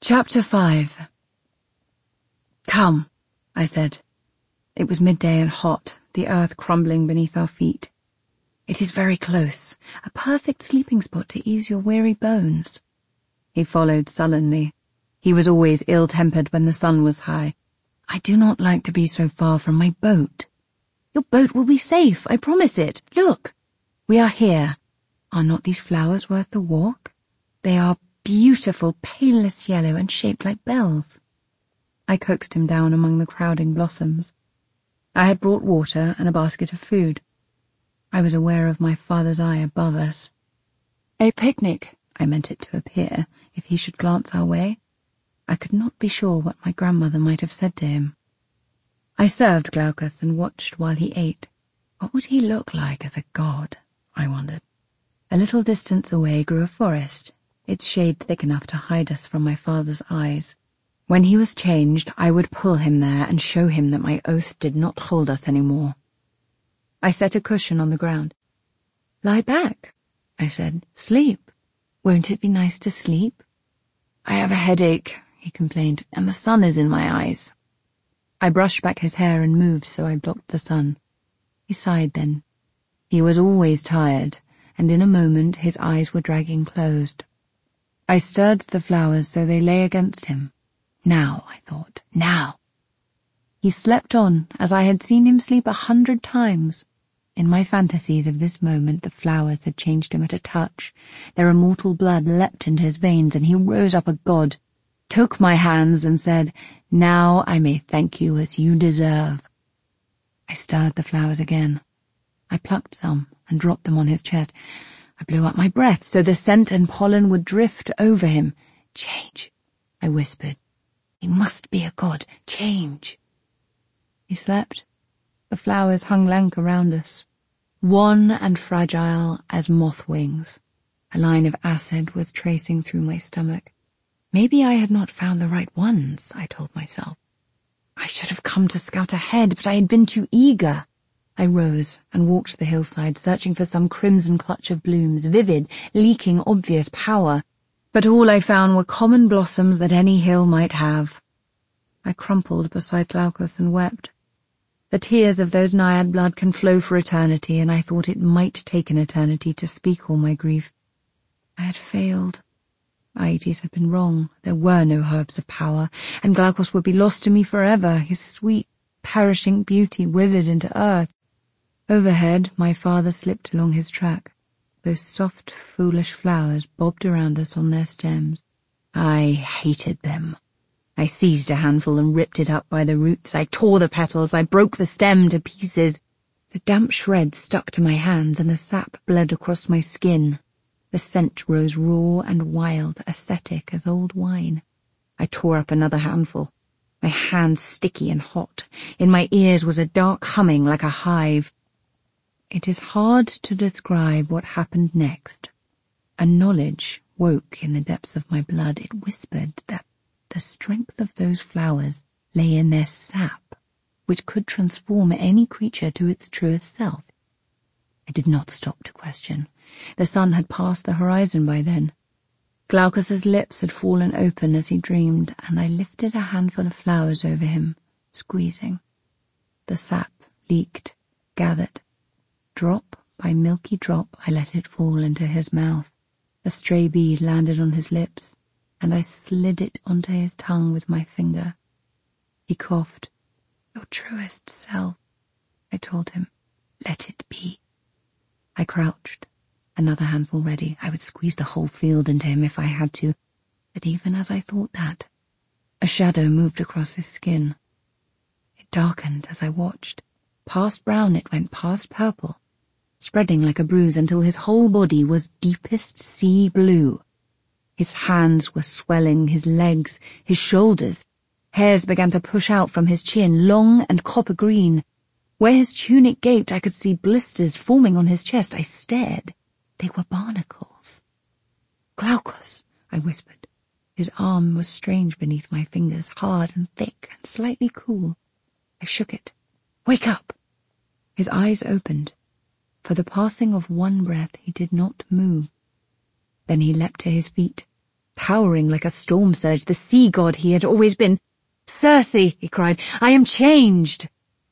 Chapter 5. Come, I said. It was midday and hot, the earth crumbling beneath our feet. It is very close, a perfect sleeping spot to ease your weary bones. He followed sullenly. He was always ill-tempered when the sun was high. I do not like to be so far from my boat. Your boat will be safe, I promise it. Look, we are here. Are not these flowers worth the walk? They are beautiful, palest yellow and shaped like bells. I coaxed him down among the crowding blossoms. I had brought water and a basket of food. I was aware of my father's eye above us. A picnic, I meant it to appear, if he should glance our way. I could not be sure what my grandmother might have said to him. I served Glaucus and watched while he ate. What would he look like as a god, I wondered. A little distance away grew a forest, its shade thick enough to hide us from my father's eyes. When he was changed, I would pull him there and show him that my oath did not hold us any more. I set a cushion on the ground. Lie back, I said. Sleep. Won't it be nice to sleep? I have a headache, he complained, and the sun is in my eyes. I brushed back his hair and moved so I blocked the sun. He sighed then. He was always tired, and in a moment his eyes were dragging closed. I stirred the flowers so they lay against him. Now, I thought, now. He slept on, as I had seen him sleep 100 times. In my fantasies of this moment, the flowers had changed him at a touch. Their immortal blood leapt into his veins, and he rose up a god, took my hands and said, "Now I may thank you as you deserve." I stirred the flowers again. I plucked some and dropped them on his chest. I blew out my breath so the scent and pollen would drift over him. "Change," I whispered. "He must be a god. Change." He slept. The flowers hung lank around us, wan and fragile as moth wings. A line of acid was tracing through my stomach. Maybe I had not found the right ones, I told myself. I should have come to scout ahead, but I had been too eager. I rose and walked the hillside, searching for some crimson clutch of blooms, vivid, leaking obvious power. But all I found were common blossoms that any hill might have. I crumpled beside Glaucus and wept. The tears of those naiad blood can flow for eternity, and I thought it might take an eternity to speak all my grief. I had failed. Aeetes had been wrong. There were no herbs of power, and Glaucus would be lost to me forever, his sweet, perishing beauty withered into earth. Overhead, my father slipped along his track. Those soft, foolish flowers bobbed around us on their stems. I hated them. I seized a handful and ripped it up by the roots. I tore the petals. I broke the stem to pieces. The damp shreds stuck to my hands, and the sap bled across my skin. The scent rose raw and wild, ascetic as old wine. I tore up another handful, my hands sticky and hot. In my ears was a dark humming like a hive. It is hard to describe what happened next. A knowledge woke in the depths of my blood. It whispered that the strength of those flowers lay in their sap, which could transform any creature to its truest self. I did not stop to question. The sun had passed the horizon by then. Glaucus's lips had fallen open as he dreamed, and I lifted a handful of flowers over him, squeezing. The sap leaked, gathered. Drop by milky drop, I let it fall into his mouth. A stray bead landed on his lips, and I slid it onto his tongue with my finger. He coughed. "Your truest self," I told him. "Let it be." I crouched, another handful ready. I would squeeze the whole field into him if I had to. But even as I thought that, a shadow moved across his skin. It darkened as I watched. Past brown it went, past purple, spreading like a bruise until his whole body was deepest sea blue. His hands were swelling, his legs, his shoulders. Hairs began to push out from his chin, long and copper green. Where his tunic gaped, I could see blisters forming on his chest. I stared. They were barnacles. "Glaucus," I whispered. His arm was strange beneath my fingers, hard and thick and slightly cool. I shook it. "Wake up!" His eyes opened. For the passing of one breath, he did not move. Then he leapt to his feet, towering like a storm surge, the sea god he had always been. "Circe," he cried, "I am changed."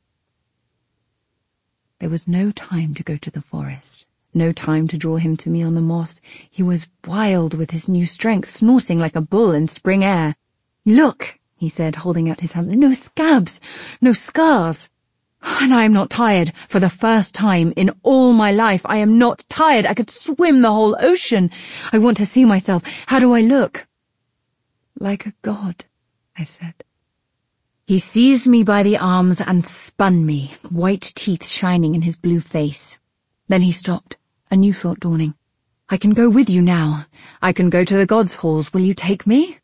There was no time to go to the forest, no time to draw him to me on the moss. He was wild with his new strength, snorting like a bull in spring air. "Look," he said, holding out his hand, "no scabs, no scars. And I am not tired. For the first time in all my life, I am not tired. I could swim the whole ocean. I want to see myself. How do I look?" "Like a god," I said. He seized me by the arms and spun me, white teeth shining in his blue face. Then he stopped, a new thought dawning. "I can go with you now. I can go to the gods' halls. Will you take me?"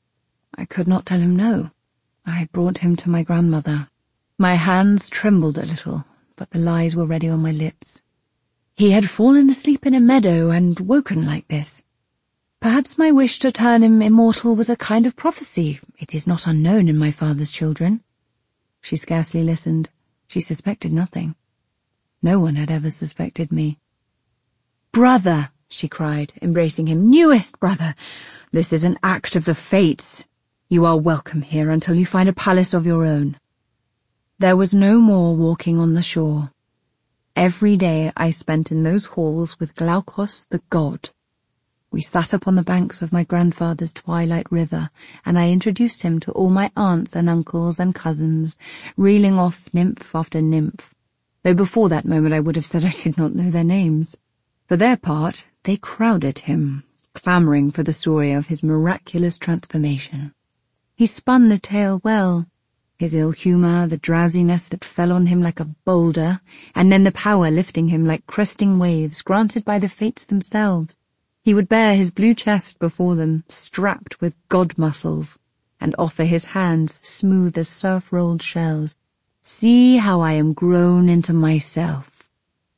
I could not tell him no. I had brought him to my grandmother. My hands trembled a little, but the lies were ready on my lips. He had fallen asleep in a meadow and woken like this. Perhaps my wish to turn him immortal was a kind of prophecy. It is not unknown in my father's children. She scarcely listened. She suspected nothing. No one had ever suspected me. "Brother," she cried, embracing him, "newest brother, this is an act of the fates. You are welcome here until you find a palace of your own." There was no more walking on the shore. Every day I spent in those halls with Glaukos the god. We sat upon the banks of my grandfather's twilight river, and I introduced him to all my aunts and uncles and cousins, reeling off nymph after nymph, though before that moment I would have said I did not know their names. For their part, they crowded him, clamouring for the story of his miraculous transformation. He spun the tale well. His ill humour, the drowsiness that fell on him like a boulder, and then the power lifting him like cresting waves granted by the fates themselves. He would bare his blue chest before them, strapped with god muscles, and offer his hands smooth as surf-rolled shells. "See how I am grown into myself."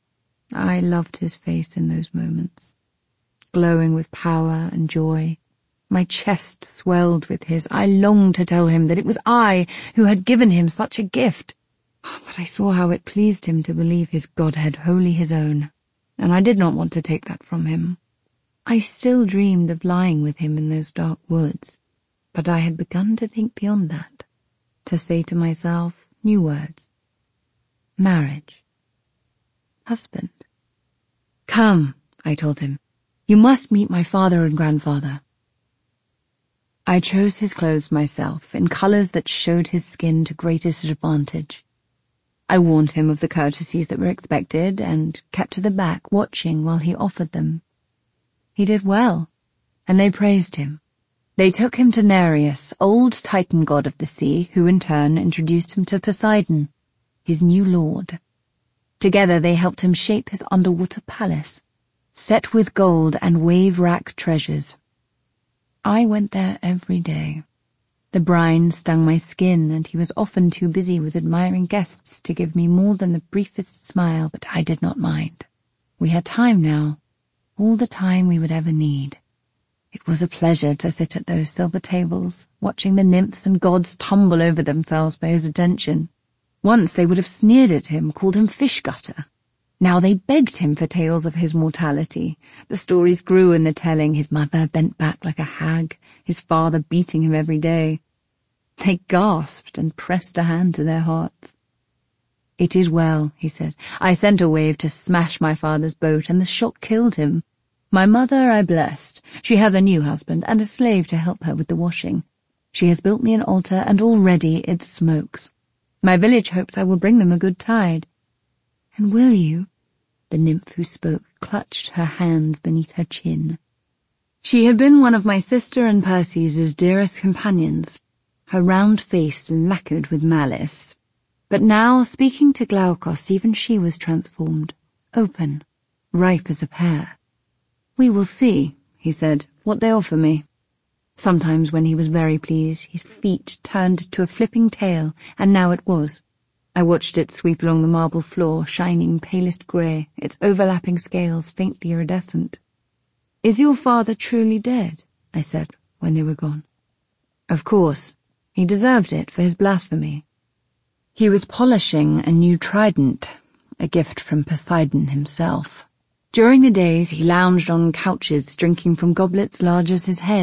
I loved his face in those moments, glowing with power and joy. My chest swelled with his. I longed to tell him that it was I who had given him such a gift, but I saw how it pleased him to believe his godhead wholly his own, and I did not want to take that from him. I still dreamed of lying with him in those dark woods, but I had begun to think beyond that, to say to myself new words. Marriage. Husband. "Come," I told him. "You must meet my father and grandfather." I chose his clothes myself, in colours that showed his skin to greatest advantage. I warned him of the courtesies that were expected, and kept to the back, watching while he offered them. He did well, and they praised him. They took him to Nereus, old Titan god of the sea, who in turn introduced him to Poseidon, his new lord. Together they helped him shape his underwater palace, set with gold and wave-rack treasures. I went there every day. The brine stung my skin, and he was often too busy with admiring guests to give me more than the briefest smile, but I did not mind. We had time now, all the time we would ever need. It was a pleasure to sit at those silver tables, watching the nymphs and gods tumble over themselves by his attention. Once they would have sneered at him, called him fish-gutter. Now they begged him for tales of his mortality. The stories grew in the telling, his mother bent back like a hag, his father beating him every day. They gasped and pressed a hand to their hearts. "It is well," he said. "I sent a wave to smash my father's boat, and the shock killed him. My mother I blessed. She has a new husband, and a slave to help her with the washing. She has built me an altar, and already it smokes. My village hopes I will bring them a good tide." "And will you?" The nymph who spoke clutched her hands beneath her chin. She had been one of my sister and Perseus's dearest companions, her round face lacquered with malice. But now, speaking to Glaukos, even she was transformed, open, ripe as a pear. "We will see," he said, "what they offer me." Sometimes when he was very pleased, his feet turned to a flipping tail, and now it was. I watched it sweep along the marble floor, shining palest grey, its overlapping scales faintly iridescent. "Is your father truly dead?" I said, when they were gone. "Of course. He deserved it for his blasphemy." He was polishing a new trident, a gift from Poseidon himself. During the days he lounged on couches, drinking from goblets large as his head,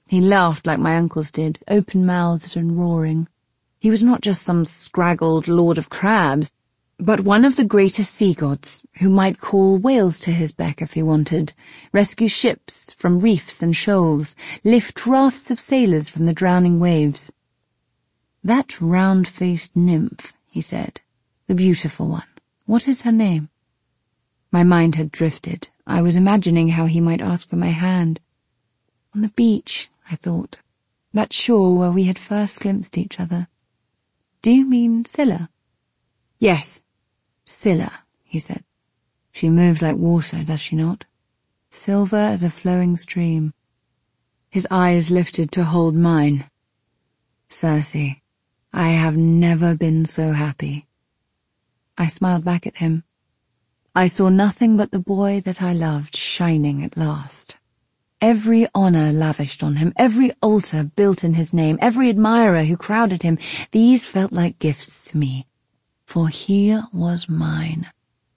He laughed like my uncles did, open-mouthed and roaring. He was not just some scraggled lord of crabs, but one of the greatest sea gods, who might call whales to his beck if he wanted, rescue ships from reefs and shoals, lift rafts of sailors from the drowning waves. "That round-faced nymph," he said, "the beautiful one. What is her name?" My mind had drifted. I was imagining how he might ask for my hand. On the beach, I thought. That shore where we had first glimpsed each other. "Do you mean Scylla?" "Yes, Scylla," he said. "She moves like water, does she not? Silver as a flowing stream." His eyes lifted to hold mine. "Circe, I have never been so happy." I smiled back at him. I saw nothing but the boy that I loved shining at last. Every honor lavished on him, every altar built in his name, every admirer who crowded him, these felt like gifts to me, for he was mine.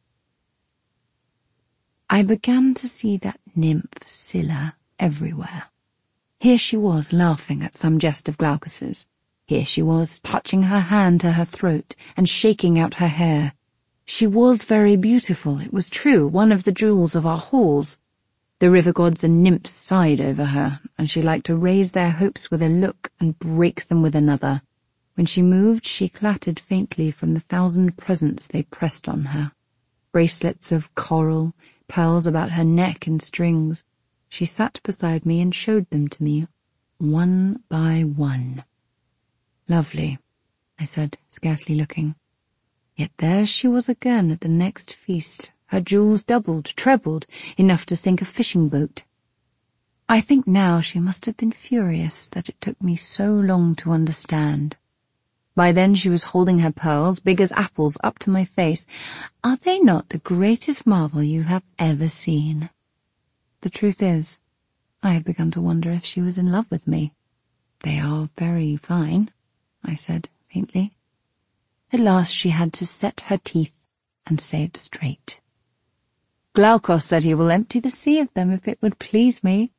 I began to see that nymph Scylla everywhere. Here she was laughing at some jest of Glaucus's. Here she was touching her hand to her throat and shaking out her hair. She was very beautiful, it was true, one of the jewels of our halls. The river gods and nymphs sighed over her, and she liked to raise their hopes with a look and break them with another. When she moved, she clattered faintly from the 1,000 presents they pressed on her. Bracelets of coral, pearls about her neck in strings. She sat beside me and showed them to me, one by one. "Lovely," I said, scarcely looking. Yet there she was again at the next feast, her jewels doubled, trebled, enough to sink a fishing boat. I think now she must have been furious that it took me so long to understand. By then she was holding her pearls, big as apples, up to my face. "Are they not the greatest marvel you have ever seen?" The truth is, I had begun to wonder if she was in love with me. "They are very fine," I said faintly. At last she had to set her teeth and say it straight. "Glaucus said he will empty the sea of them if it would please me."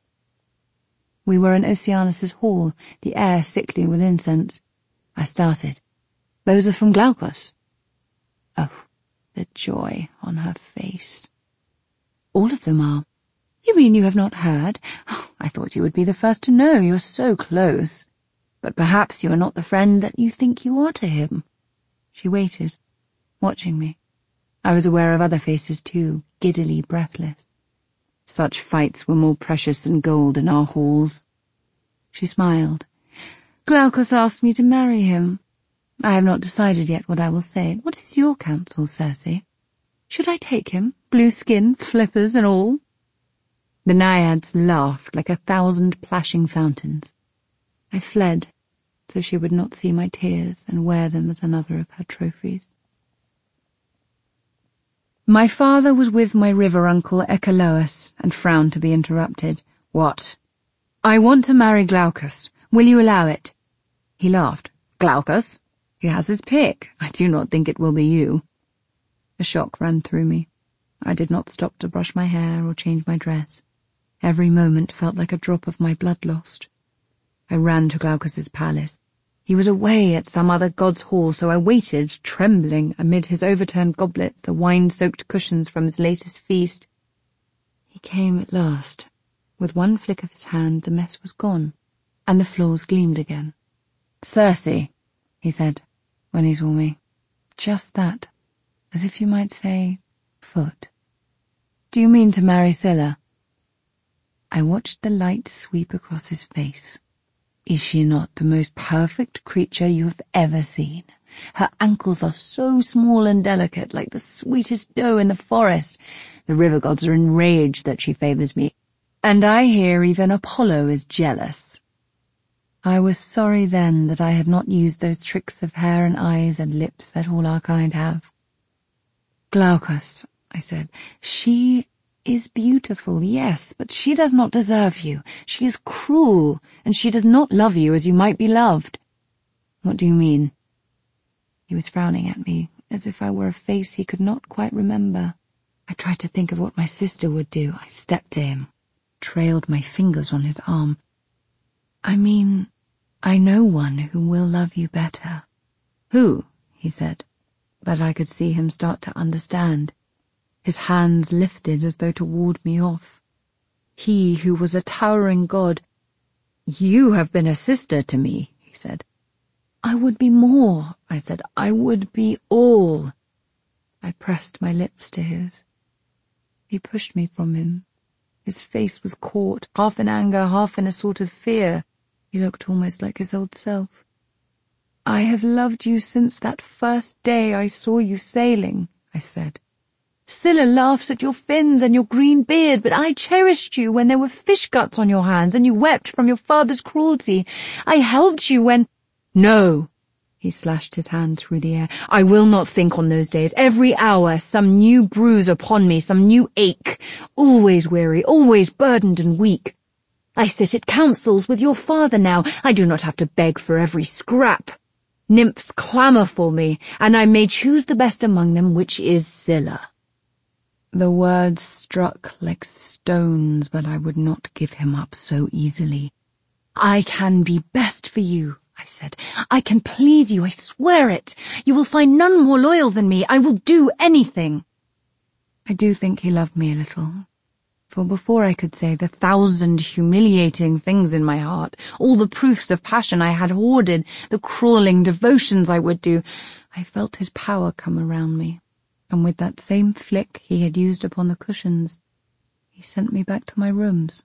We were in Oceanus's hall, the air sickly with incense. I started. "Those are from Glaucus." Oh, the joy on her face. "All of them are. You mean you have not heard? Oh, I thought you would be the first to know. You are so close. But perhaps you are not the friend that you think you are to him." She waited, watching me. I was aware of other faces too, giddily breathless. Such fights were more precious than gold in our halls. She smiled. "Glaucus asked me to marry him. I have not decided yet what I will say. What is your counsel, Circe? Should I take him, blue skin, flippers and all?" The naiads laughed like 1,000 plashing fountains. I fled, so she would not see my tears and wear them as another of her trophies. My father was with my river uncle Echolous and frowned to be interrupted. "What?" "I want to marry Glaucus. Will you allow it?" He laughed. "Glaucus? He has his pick. I do not think it will be you." A shock ran through me. I did not stop to brush my hair or change my dress. Every moment felt like a drop of my blood lost. I ran to Glaucus's palace. He was away at some other god's hall, so I waited, trembling, amid his overturned goblets, the wine-soaked cushions from his latest feast. He came at last. With one flick of his hand, the mess was gone, and the floors gleamed again. "Circe," he said, when he saw me. Just that, as if you might say, foot. "Do you mean to marry Scylla?" I watched the light sweep across his face. Is she not the most perfect creature you have ever seen? Her ankles are so small and delicate, like the sweetest doe in the forest. The river gods are enraged that she favors me, and I hear even Apollo is jealous. I was sorry then that I had not used those tricks of hair and eyes and lips that all our kind have. "Glaucus," I said, "she is beautiful, yes, but she does not deserve you. She is cruel, and she does not love you as you might be loved." "What do you mean?" He was frowning at me, as if I were a face he could not quite remember. I tried to think of what my sister would do. I stepped to him, trailed my fingers on his arm. I mean, I know one who will love you better. Who? He said, but I could see him start to understand. His hands lifted as though to ward me off. He who was a towering god. You have been a sister to me, he said. I would be more, I said. I would be all. I pressed my lips to his. He pushed me from him. His face was caught, half in anger, half in a sort of fear. He looked almost like his old self. I have loved you since that first day I saw you sailing, I said. Scylla laughs at your fins and your green beard, but I cherished you when there were fish guts on your hands and you wept from your father's cruelty. I helped you when— No! He slashed his hand through the air. I will not think on those days. Every hour some new bruise upon me, some new ache. Always weary, always burdened and weak. I sit at councils with your father now. I do not have to beg for every scrap. Nymphs clamour for me, and I may choose the best among them, which is Scylla. The words struck like stones, but I would not give him up so easily. I can be best for you, I said. I can please you, I swear it. You will find none more loyal than me. I will do anything. I do think he loved me a little. For before I could say the 1,000 humiliating things in my heart, all the proofs of passion I had hoarded, the crawling devotions I would do, I felt his power come around me, and with that same flick he had used upon the cushions, he sent me back to my rooms.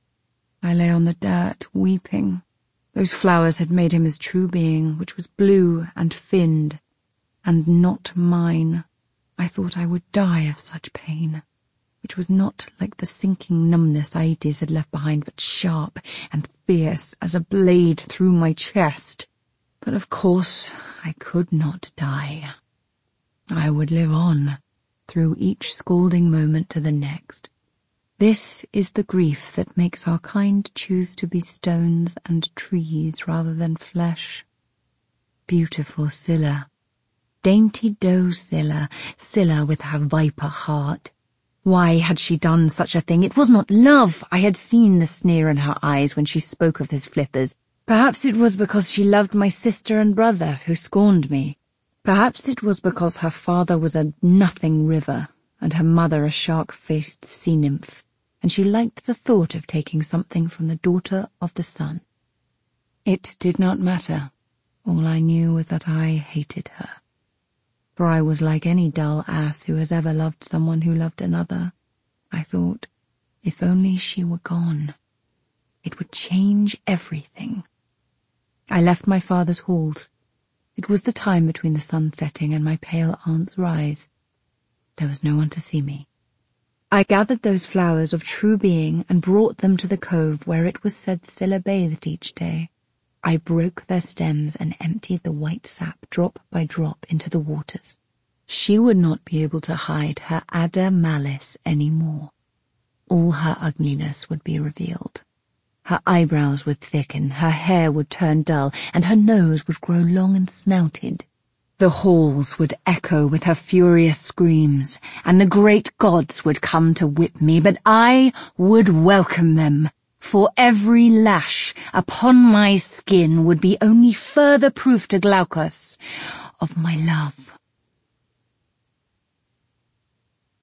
I lay on the dirt, weeping. Those flowers had made him his true being, which was blue and finned, and not mine. I thought I would die of such pain, which was not like the sinking numbness Aedes had left behind, but sharp and fierce as a blade through my chest. But of course I could not die. I would live on, through each scalding moment to the next. This is the grief that makes our kind choose to be stones and trees rather than flesh. Beautiful Scylla, dainty doe Scylla, Scylla with her viper heart. Why had she done such a thing? It was not love. I had seen the sneer in her eyes when she spoke of his flippers. Perhaps it was because she loved my sister and brother, who scorned me. Perhaps it was because her father was a nothing river, and her mother a shark-faced sea-nymph, and she liked the thought of taking something from the daughter of the sun. It did not matter. All I knew was that I hated her. For I was like any dull ass who has ever loved someone who loved another. I thought, if only she were gone, it would change everything. I left my father's halls. It was the time between the sun setting and my pale aunt's rise. There was no one to see me. I gathered those flowers of true being and brought them to the cove where it was said Scylla bathed each day. I broke their stems and emptied the white sap drop by drop into the waters. She would not be able to hide her adder malice any more. All her ugliness would be revealed. Her eyebrows would thicken, her hair would turn dull, and her nose would grow long and snouted. The halls would echo with her furious screams, and the great gods would come to whip me, but I would welcome them. For every lash upon my skin would be only further proof to Glaucus of my love.